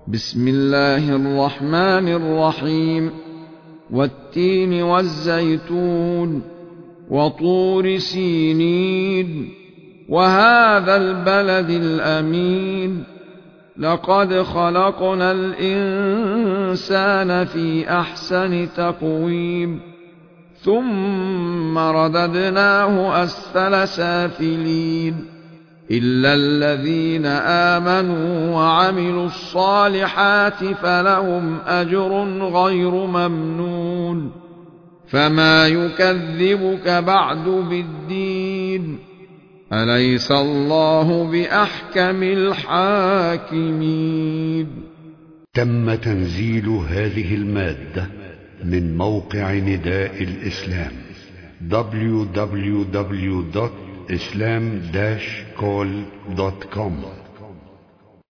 بسم الله الرحمن الرحيم. والتين والزيتون وطور سينين وهذا البلد الأمين لقد خلقنا الإنسان في أحسن تقويم ثم رددناه أسفل سافلين إلا الذين آمنوا وعملوا الصالحات فلهم أجر غير ممنون. فما يكذبك بعد بالدين؟ أليس الله بأحكم الحاكمين؟ تم تنزيل هذه المادة من موقع نداء الإسلام www.islam-call.com